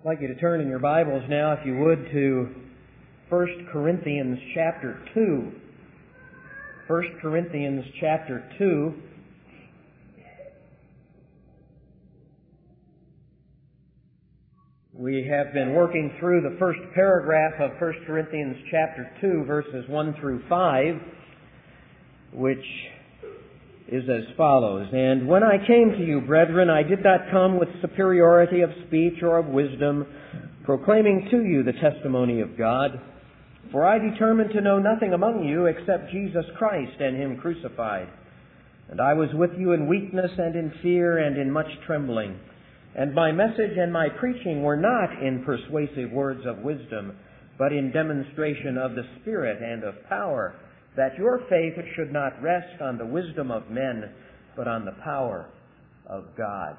I'd like you to turn in your Bibles now, if you would, to 1 Corinthians chapter 2. 1 Corinthians chapter 2. We have been working through the first paragraph of 1 Corinthians chapter 2, verses 1 through 5, which is as follows. And when I came to you, brethren, I did not come with superiority of speech or of wisdom, proclaiming to you the testimony of God. For I determined to know nothing among you except Jesus Christ and Him crucified. And I was with you in weakness and in fear and in much trembling. And my message and my preaching were not in persuasive words of wisdom, but in demonstration of the Spirit and of power, that your faith should not rest on the wisdom of men, but on the power of God.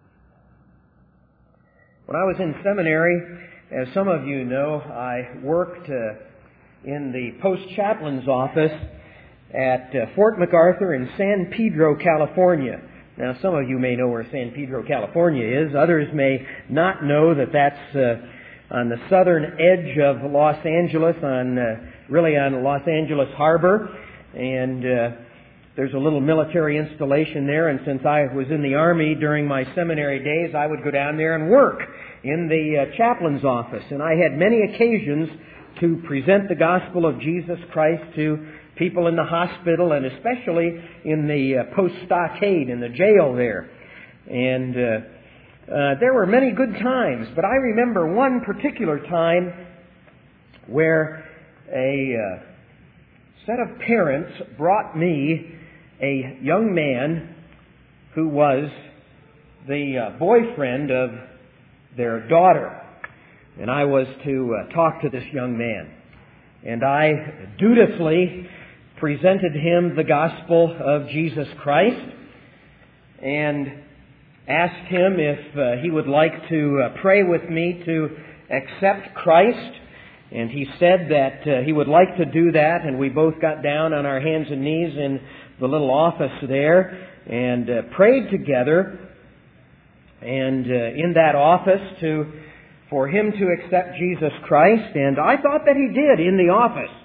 When I was in seminary, as some of you know, I worked in the post-chaplain's office at Fort MacArthur in San Pedro, California. Now, some of you may know where San Pedro, California is. Others may not know that that's on the southern edge of Los Angeles, really on Los Angeles Harbor. And there's a little military installation there. And since I was in the Army during my seminary days, I would go down there and work in the chaplain's office. And I had many occasions to present the gospel of Jesus Christ to people in the hospital, and especially in the post-stockade, in the jail there. And there were many good times, but I remember one particular time where a set of parents brought me a young man who was the boyfriend of their daughter. And I was to talk to this young man. And I dutifully presented him the gospel of Jesus Christ and asked him if he would like to pray with me to accept Christ. And he said that he would like to do that, and we both got down on our hands and knees in the little office there and prayed together. And in that office for him to accept Jesus Christ, and I thought that he did in the office.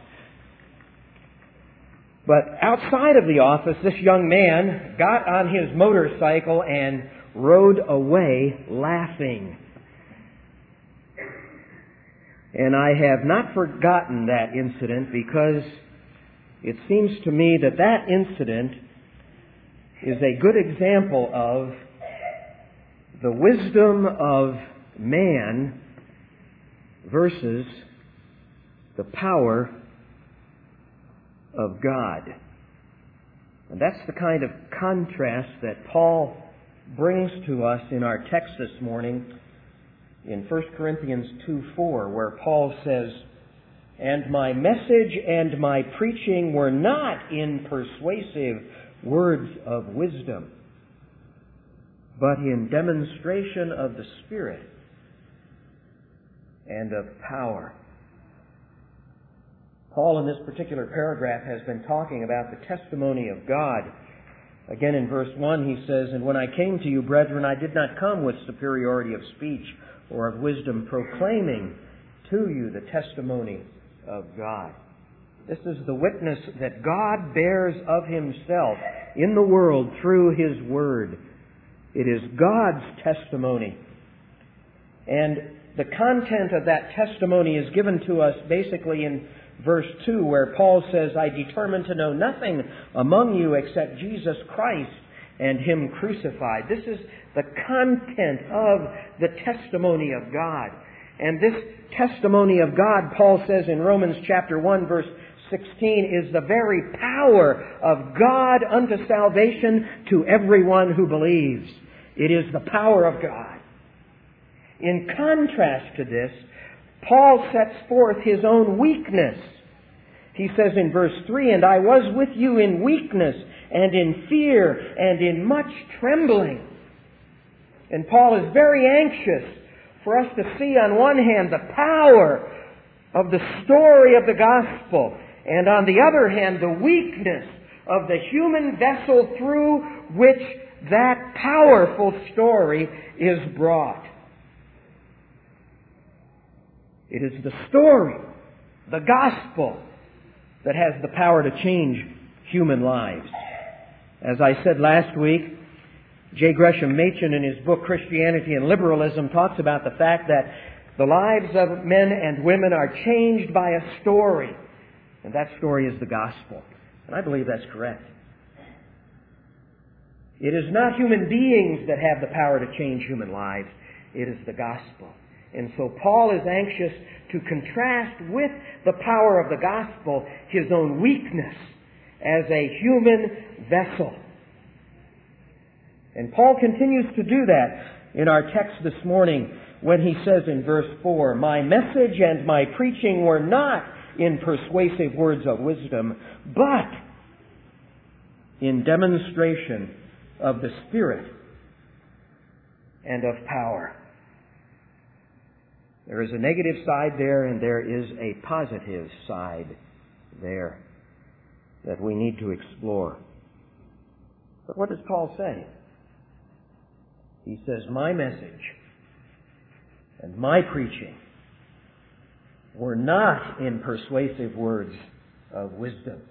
But outside of the office, this young man got on his motorcycle and rode away laughing. And I have not forgotten that incident, because it seems to me that that incident is a good example of the wisdom of man versus the power of God. And that's the kind of contrast that Paul brings to us in our text this morning in 1 Corinthians 2:4, where Paul says, "And my message and my preaching were not in persuasive words of wisdom, but in demonstration of the Spirit and of power." Paul, in this particular paragraph, has been talking about the testimony of God. Again, in verse 1, he says, "And when I came to you, brethren, I did not come with superiority of speech or of wisdom, proclaiming to you the testimony of God." This is the witness that God bears of Himself in the world through His Word. It is God's testimony. And the content of that testimony is given to us basically in verse 2, where Paul says, "I determined to know nothing among you except Jesus Christ and Him crucified." This is the content of the testimony of God. And this testimony of God, Paul says in Romans chapter 1, verse 16, is the very power of God unto salvation to everyone who believes. It is the power of God. In contrast to this, Paul sets forth his own weakness. He says in verse 3, "And I was with you in weakness and in fear and in much trembling." And Paul is very anxious for us to see, on one hand, the power of the story of the gospel, and on the other hand, the weakness of the human vessel through which that powerful story is brought. It is the story, the gospel, that has the power to change human lives. As I said last week, J. Gresham Machen in his book Christianity and Liberalism talks about the fact that the lives of men and women are changed by a story, and that story is the gospel. And I believe that's correct. It is not human beings that have the power to change human lives. It is the gospel. And so Paul is anxious to contrast with the power of the gospel his own weakness as a human vessel. And Paul continues to do that in our text this morning when he says in verse 4, "My message and my preaching were not in persuasive words of wisdom, but in demonstration of the Spirit and of power." There is a negative side there, and there is a positive side there that we need to explore. But what does Paul say? He says, "My message and my preaching were not in persuasive words of wisdom."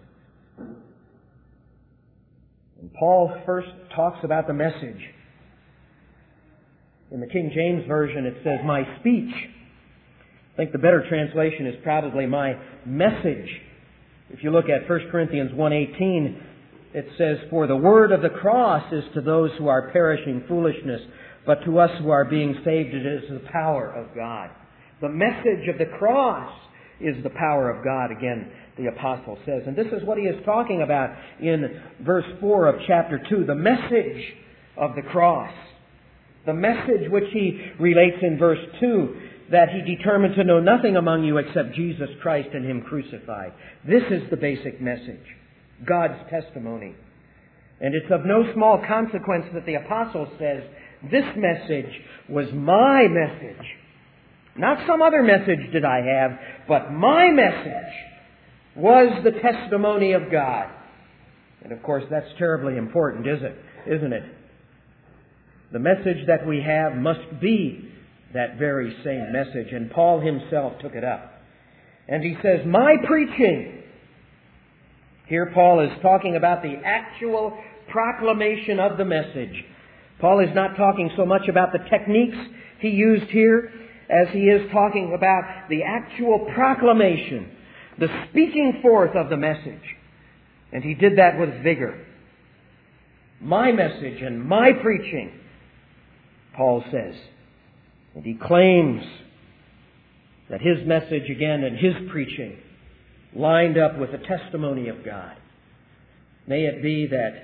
And Paul first talks about the message. In the King James Version it says, "My speech." I think the better translation is probably "my message." If you look at 1 Corinthians 1:18, it says, "For the word of the cross is to those who are perishing foolishness, but to us who are being saved it is the power of God." The message of the cross is the power of God, again, the apostle says. And this is what he is talking about in verse 4 of chapter 2, the message of the cross. The message which he relates in verse 2, that he determined to know nothing among you except Jesus Christ and Him crucified. This is the basic message, God's testimony. And it's of no small consequence that the apostle says, "This message was my message. Not some other message did I have, but my message was the testimony of God." And of course, that's terribly important, isn't it? The message that we have must be that very same message. And Paul himself took it up. And he says, "My preaching." Here Paul is talking about the actual proclamation of the message. Paul is not talking so much about the techniques he used here as he is talking about the actual proclamation, the speaking forth of the message. And he did that with vigor. "My message and my preaching," Paul says. And he claims that his message again and his preaching lined up with the testimony of God. May it be that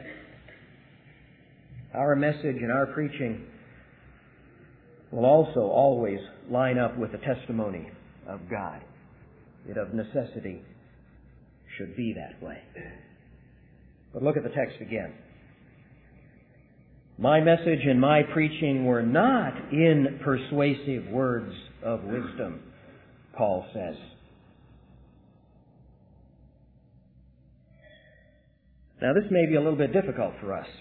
our message and our preaching will also always line up with the testimony of God. It of necessity should be that way. But look at the text again. "My message and my preaching were not in persuasive words of wisdom," Paul says. Now this may be a little bit difficult for us.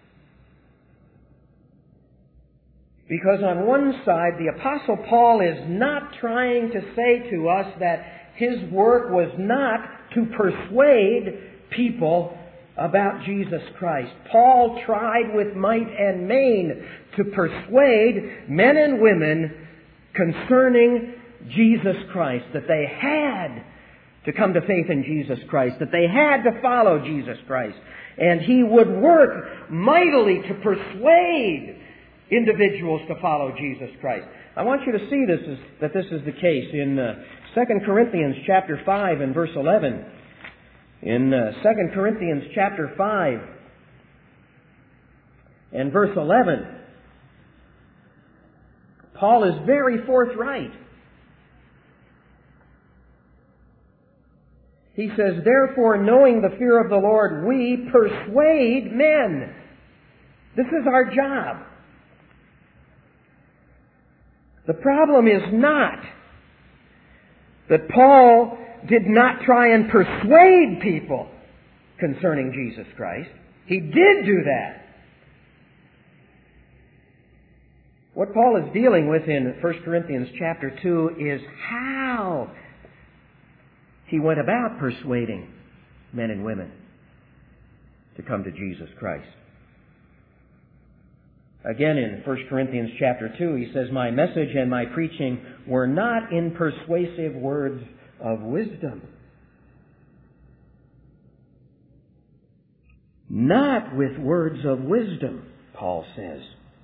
Because on one side, the Apostle Paul is not trying to say to us that his work was not to persuade people about Jesus Christ. Paul tried with might and main to persuade men and women concerning Jesus Christ, that they had to come to faith in Jesus Christ, that they had to follow Jesus Christ. And he would work mightily to persuade individuals to follow Jesus Christ. I want you to see that this is the case in 2 Corinthians chapter 5 and verse 11. In 2 Corinthians chapter 5 and verse 11, Paul is very forthright. He says, "Therefore, knowing the fear of the Lord, we persuade men." This is our job. The problem is not that Paul did not try and persuade people concerning Jesus Christ. He did do that. What Paul is dealing with in 1 Corinthians chapter 2 is how he went about persuading men and women to come to Jesus Christ. Again, in 1 Corinthians chapter 2, he says, "My message and my preaching were not in persuasive words of wisdom." Not with words of wisdom, Paul says.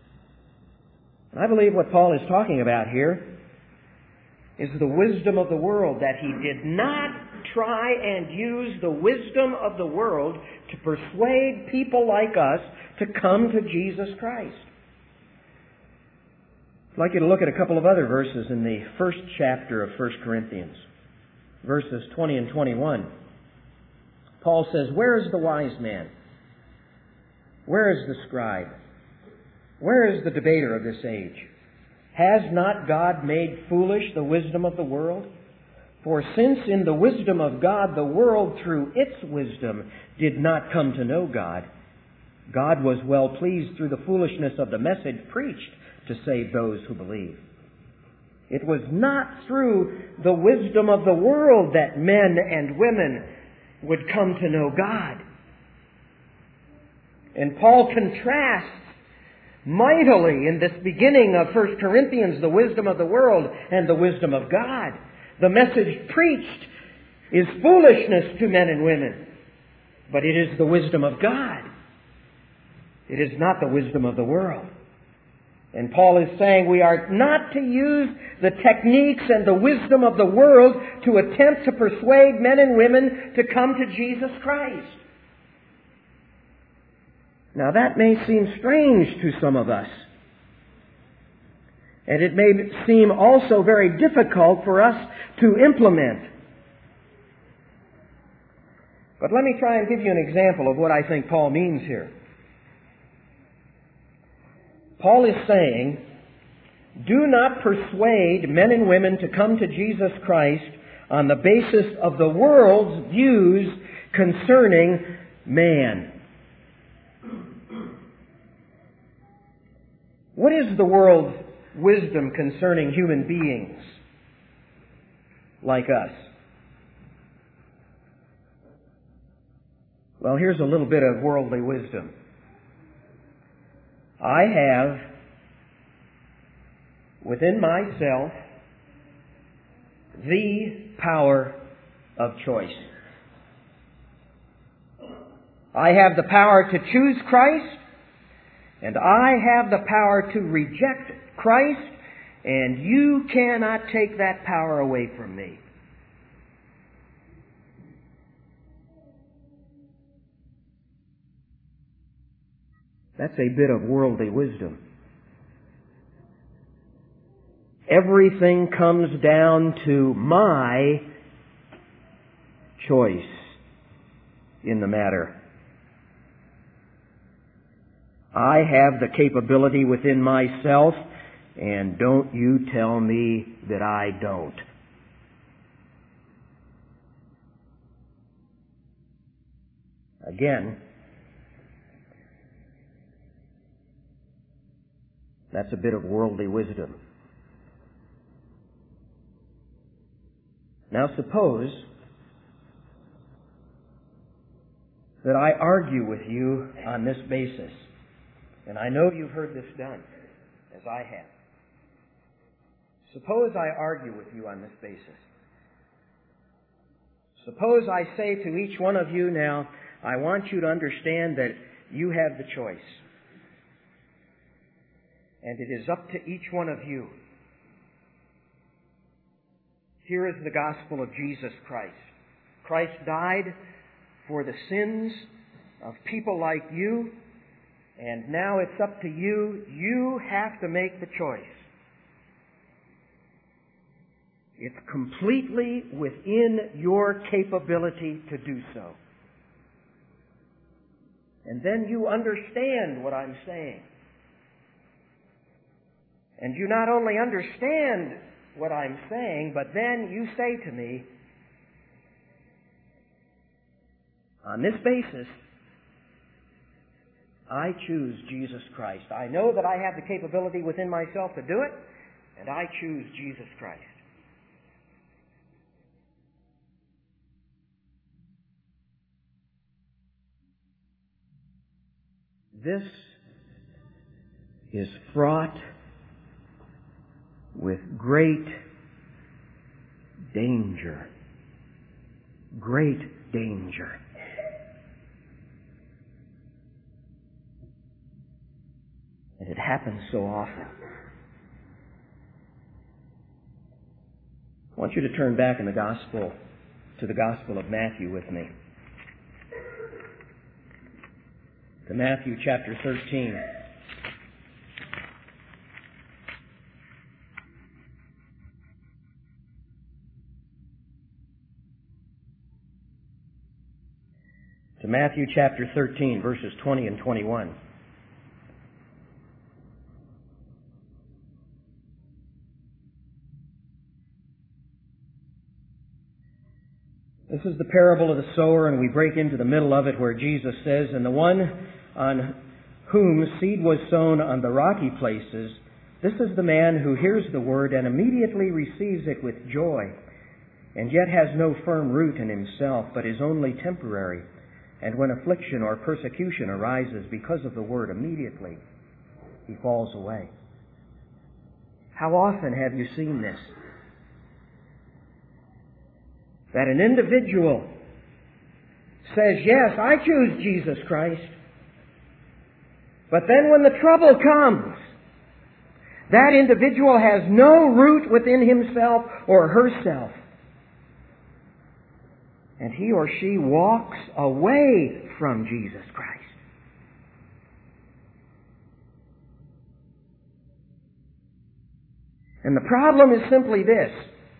I believe what Paul is talking about here is the wisdom of the world, that he did not try and use the wisdom of the world to persuade people like us to come to Jesus Christ. I'd like you to look at a couple of other verses in the first chapter of 1 Corinthians, verses 20 and 21. Paul says, "Where is the wise man? Where is the scribe? Where is the debater of this age? Has not God made foolish the wisdom of the world? For since in the wisdom of God the world through its wisdom did not come to know God, God was well pleased through the foolishness of the message preached to save those who believe. It was not through the wisdom of the world that men and women would come to know God." And Paul contrasts mightily in this beginning of 1 Corinthians the wisdom of the world and the wisdom of God. The message preached is foolishness to men and women, but it is the wisdom of God. It is not the wisdom of the world. And Paul is saying we are not to use the techniques and the wisdom of the world to attempt to persuade men and women to come to Jesus Christ. Now that may seem strange to some of us. And it may seem also very difficult for us to implement. But let me try and give you an example of what I think Paul means here. Paul is saying, do not persuade men and women to come to Jesus Christ on the basis of the world's views concerning man. What is the world's wisdom concerning human beings like us? Well, here's a little bit of worldly wisdom. I have within myself the power of choice. I have the power to choose Christ, and I have the power to reject Christ, and you cannot take that power away from me. That's a bit of worldly wisdom. Everything comes down to my choice in the matter. I have the capability within myself, and don't you tell me that I don't. Again, that's a bit of worldly wisdom. Now suppose that I argue with you on this basis. And I know you've heard this done, as I have. Suppose I argue with you on this basis. Suppose I say to each one of you now, I want you to understand that you have the choice. And it is up to each one of you. Here is the gospel of Jesus Christ. Christ died for the sins of people like you, and now it's up to you. You have to make the choice. It's completely within your capability to do so. And then you understand what I'm saying. And you not only understand what I'm saying, but then you say to me, on this basis, I choose Jesus Christ. I know that I have the capability within myself to do it, and I choose Jesus Christ. This is fraught with great danger. Great danger. And it happens so often. I want you to turn back in the Gospel to the Gospel of Matthew with me. To Matthew chapter 13. To Matthew chapter 13, verses 20 and 21. This is the parable of the sower, and we break into the middle of it where Jesus says, "And the one on whom seed was sown on the rocky places, this is the man who hears the word and immediately receives it with joy, and yet has no firm root in himself, but is only temporary. And when affliction or persecution arises because of the word, immediately he falls away." How often have you seen this? That an individual says, "Yes, I choose Jesus Christ." But then when the trouble comes, that individual has no root within himself or herself. And he or she walks away from Jesus Christ. And the problem is simply this: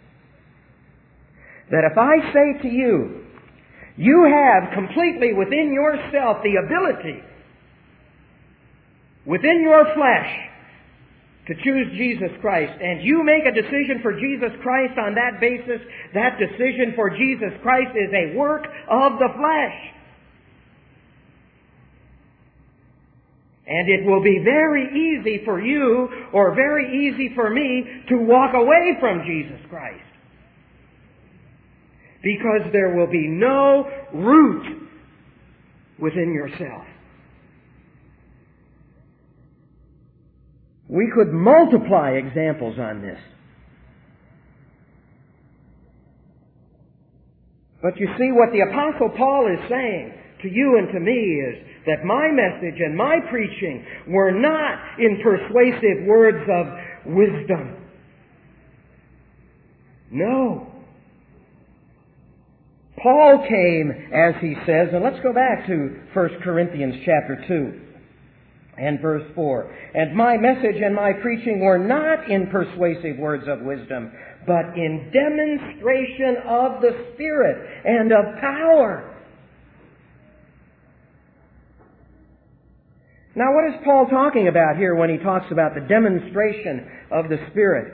that if I say to you, you have completely within yourself the ability, within your flesh, to choose Jesus Christ, and you make a decision for Jesus Christ on that basis, that decision for Jesus Christ is a work of the flesh. And it will be very easy for you, or very easy for me, to walk away from Jesus Christ. Because there will be no root within yourself. We could multiply examples on this. But you see, what the Apostle Paul is saying to you and to me is that my message and my preaching were not in persuasive words of wisdom. No. Paul came, as he says, and let's go back to 1 Corinthians chapter 2. And verse 4, "And my message and my preaching were not in persuasive words of wisdom, but in demonstration of the Spirit and of power." Now, what is Paul talking about here when he talks about the demonstration of the Spirit?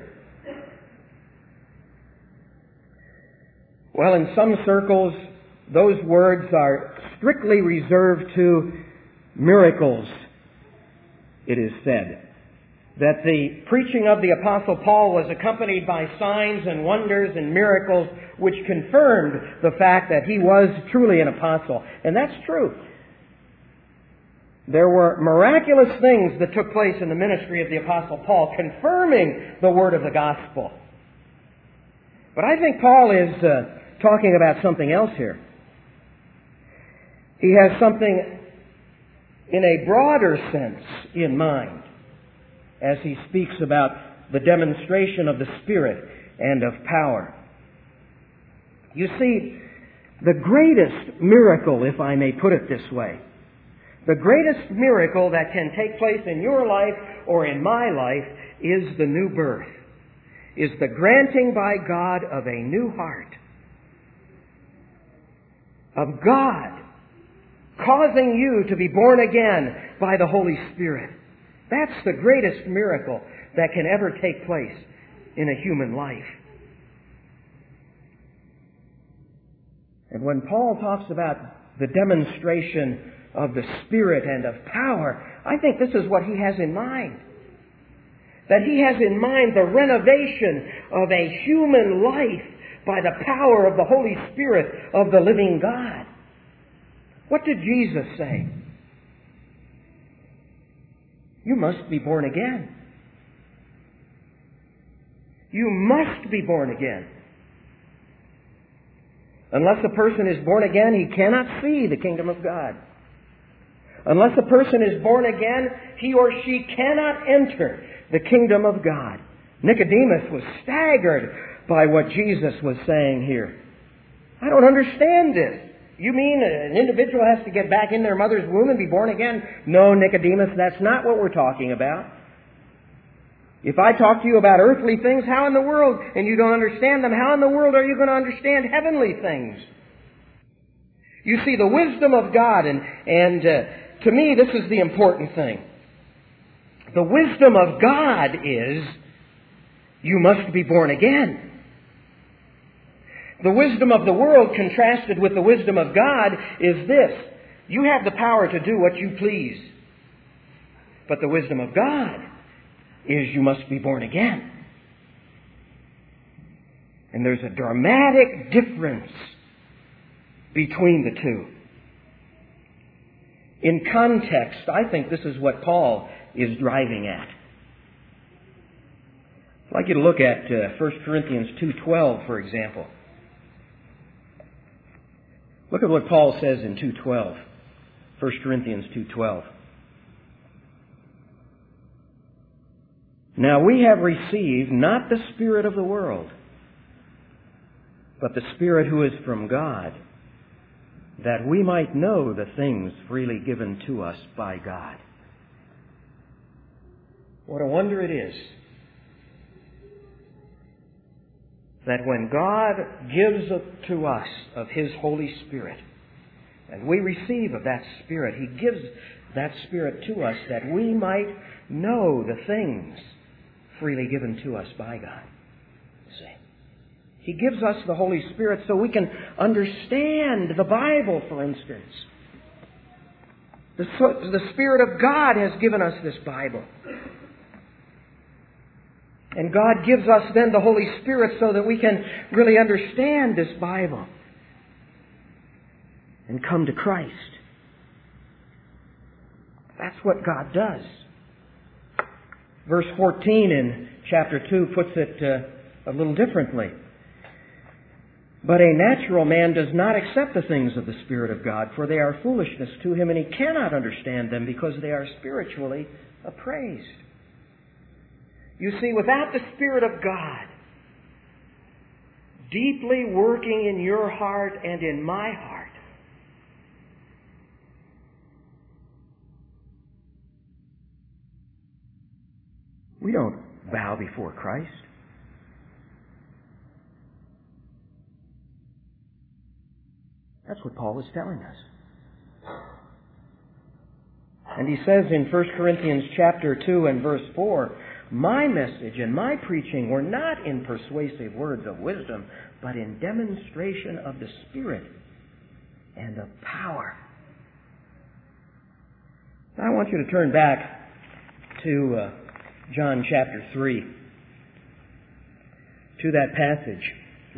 Well, in some circles, those words are strictly reserved to miracles. It is said that the preaching of the Apostle Paul was accompanied by signs and wonders and miracles which confirmed the fact that he was truly an apostle. And that's true. There were miraculous things that took place in the ministry of the Apostle Paul, confirming the word of the gospel. But I think Paul is talking about something else here. He has something in a broader sense in mind as he speaks about the demonstration of the Spirit and of power. You see, the greatest miracle, if I may put it this way, the greatest miracle that can take place in your life or in my life is the new birth, is the granting by God of a new heart, of God causing you to be born again by the Holy Spirit. That's the greatest miracle that can ever take place in a human life. And when Paul talks about the demonstration of the Spirit and of power. I think this is what He has in mind. That He has in mind the renovation of a human life by the power of the Holy Spirit of the living God. What did Jesus say? You must be born again. You must be born again. Unless a person is born again, he cannot see the kingdom of God. Unless a person is born again, he or she cannot enter the kingdom of God. Nicodemus was staggered by what Jesus was saying here. I don't understand this. You mean an individual has to get back in their mother's womb and be born again? No, Nicodemus, that's not what we're talking about. If I talk to you about earthly things, how in the world, and you don't understand them, how in the world are you going to understand heavenly things? You see, the wisdom of God, and to me, this is the important thing. The wisdom of God is, you must be born again. The wisdom of the world contrasted with the wisdom of God is this. You have the power to do what you please. But the wisdom of God is you must be born again. And there's a dramatic difference between the two. In context, I think this is what Paul is driving at. I'd like you to look at 1 Corinthians 2:12, for example. Look at what Paul says in 2:12. 1 Corinthians 2:12. Now we have received not the spirit of the world, but the Spirit who is from God, that we might know the things freely given to us by God. What a wonder it is that when God gives to us of His Holy Spirit, and we receive of that Spirit, He gives that Spirit to us that we might know the things freely given to us by God. See? He gives us the Holy Spirit so we can understand the Bible, for instance. The Spirit of God has given us this Bible. And God gives us then the Holy Spirit so that we can really understand this Bible and come to Christ. That's what God does. Verse 14 in chapter 2 puts it a little differently. But a natural man does not accept the things of the Spirit of God, for they are foolishness to him, and he cannot understand them because they are spiritually appraised. You see, without the Spirit of God deeply working in your heart and in my heart, we don't bow before Christ. That's what Paul is telling us. And he says in 1 Corinthians chapter 2 and verse 4, my message and my preaching were not in persuasive words of wisdom, but in demonstration of the Spirit and of power. Now I want you to turn back to John chapter 3, to that passage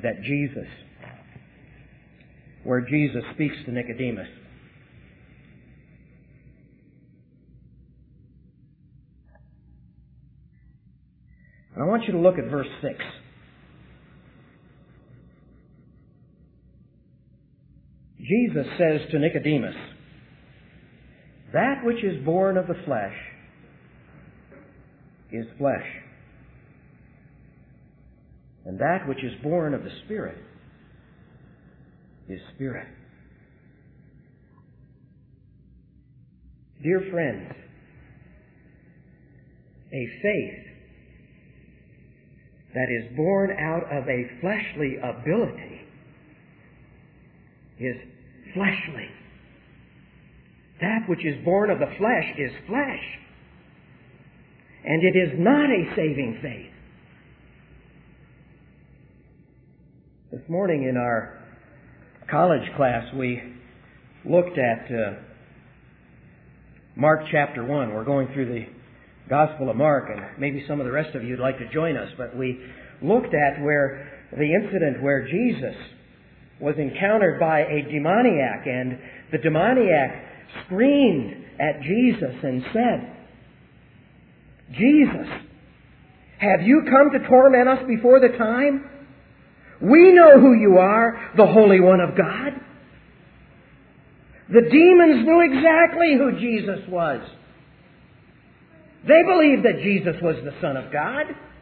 where Jesus speaks to Nicodemus. And I want you to look at verse 6. Jesus says to Nicodemus, that which is born of the flesh is flesh, and that which is born of the Spirit is spirit. Dear friends, a faith that is born out of a fleshly ability is fleshly. That which is born of the flesh is flesh. And it is not a saving faith. This morning in our college class, we looked at Mark chapter 1. We're going through the Gospel of Mark, and maybe some of the rest of you would like to join us, but we looked at where the incident where Jesus was encountered by a demoniac, and the demoniac screamed at Jesus and said, "Jesus, have you come to torment us before the time? We know who you are, the Holy One of God." The demons knew exactly who Jesus was. They believed that Jesus was the Son of God.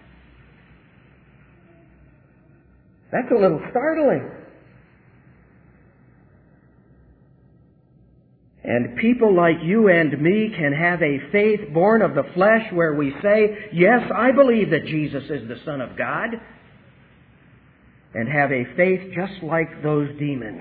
That's a little startling. And people like you and me can have a faith born of the flesh where we say, "Yes, I believe that Jesus is the Son of God," and have a faith just like those demons.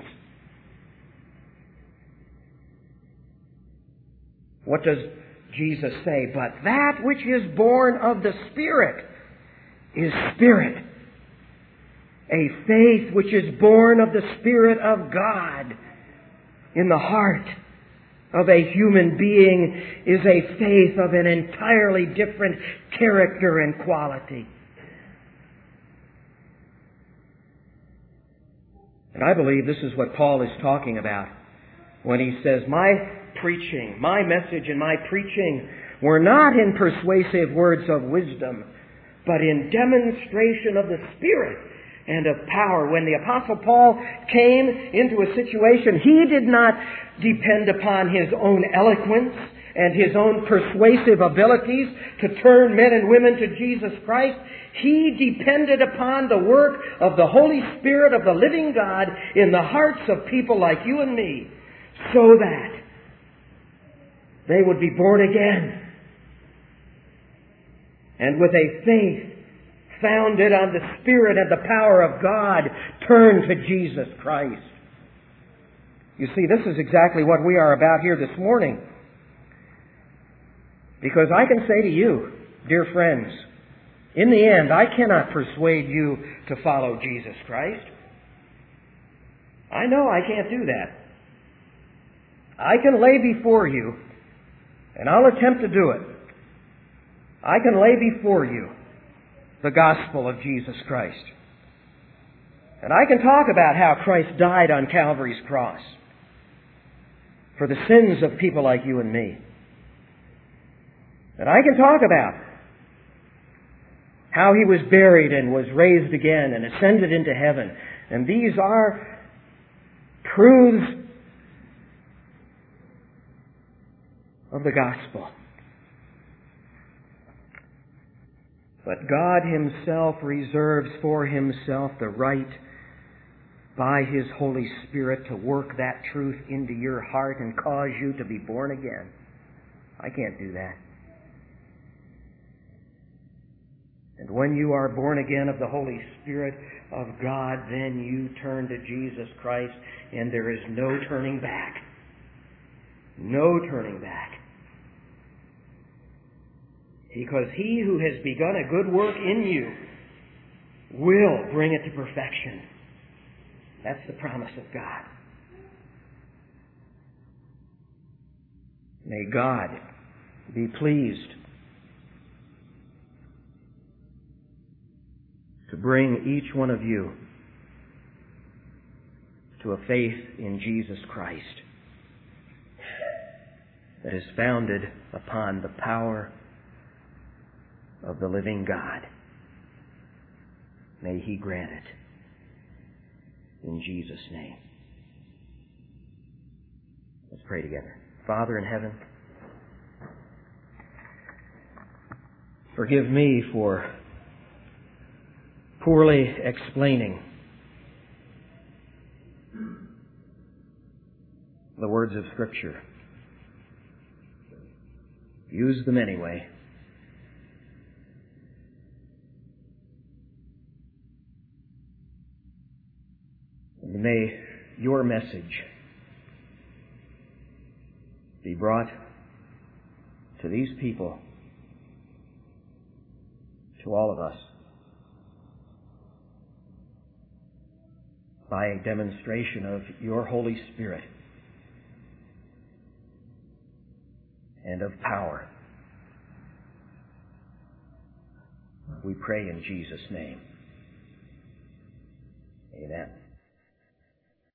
What does Jesus say? "But that which is born of the Spirit is spirit." A faith which is born of the Spirit of God in the heart of a human being is a faith of an entirely different character and quality. And I believe this is what Paul is talking about when he says, "My preaching, my message and my preaching were not in persuasive words of wisdom, but in demonstration of the Spirit and of power." When the Apostle Paul came into a situation, he did not depend upon his own eloquence and his own persuasive abilities to turn men and women to Jesus Christ. He depended upon the work of the Holy Spirit of the living God in the hearts of people like you and me, so that they would be born again. And with a faith founded on the Spirit and the power of God, turn to Jesus Christ. You see, this is exactly what we are about here this morning. Because I can say to you, dear friends, in the end, I cannot persuade you to follow Jesus Christ. I know I can't do that. I can lay before you, and I'll attempt to do it. I can lay before you the gospel of Jesus Christ. And I can talk about how Christ died on Calvary's cross for the sins of people like you and me. And I can talk about how He was buried and was raised again and ascended into heaven. And these are truths of the gospel. But God Himself reserves for Himself the right by His Holy Spirit to work that truth into your heart and cause you to be born again. I can't do that. And when you are born again of the Holy Spirit of God, then you turn to Jesus Christ, and there is no turning back. No turning back. Because He who has begun a good work in you will bring it to perfection. That's the promise of God. May God be pleased to bring each one of you to a faith in Jesus Christ that is founded upon the power of the living God. May He grant it in Jesus' name. Let's pray together. Father in heaven, forgive me for poorly explaining the words of Scripture. Use them anyway. And may your message be brought to these people, to all of us, by a demonstration of your Holy Spirit and of power. We pray in Jesus' name. Amen.